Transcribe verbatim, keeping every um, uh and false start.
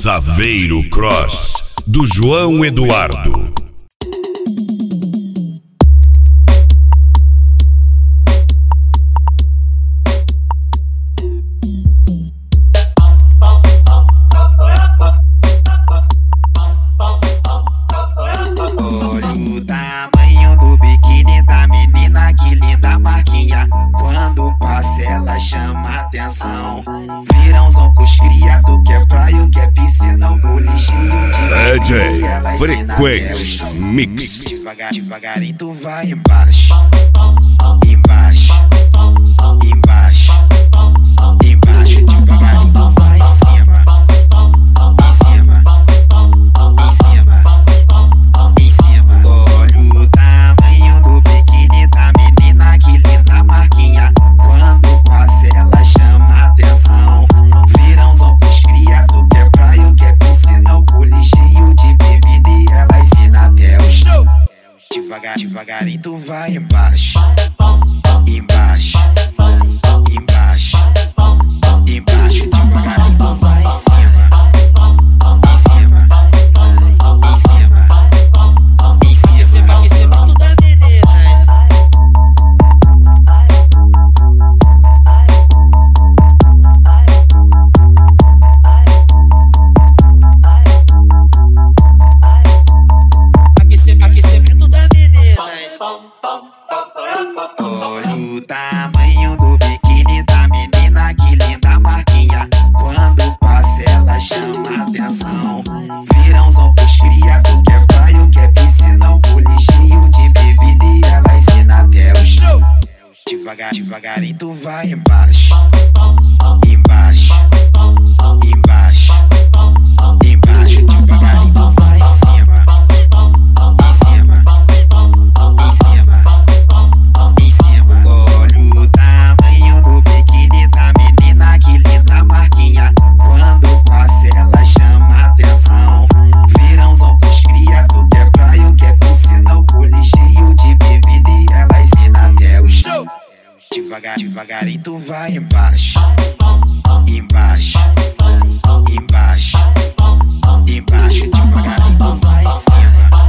Saveiro Cross, do João Eduardo. Chama atenção, virãozão com os criados que é praia, que é piscina, o bolichinho de D J Frequência Mix. Devagar, devagarinho tu vai embaixo, embaixo, embaixo, embaixo, devagarinho tu vai em cima, em cima, em cima, em cima. Olha o tamanho do biquíni da menina, que linda marquinha. Quando passa ela chama atenção, virãozão com os criados que é praia, que é piscina, o bolichinho de bebida e ela ensina até o show. Devagar, devagarinho tu vai embaixo, embaixo, embaixo, embaixo, devagarinho tu vai em cima, em cima, em cima, em cima. Em cima tu da menina. Olha o tamanho do biquíni da menina, que linda marquinha. Quando passa ela chama atenção, virãozão com os criados que é praia, que é piscina, o bolichinho de bebida e ela ensina até o show. Devagar, devagarinho tu vai embaixo, embaixo, embaixo, embaixo, devagarinho tu vai em cima, em cima, em cima, em cima. Olha o tamanho do biquíni da menina, que linda marquinha. Quando passa ela chama atenção, virãozão com os criados que é praia, que é piscina, o bolichinho de bebida e ela ensina até o show. Devagar, devagarinho tu vai embaixo, embaixo, embaixo, embaixo, devagarinho tu vai em cima.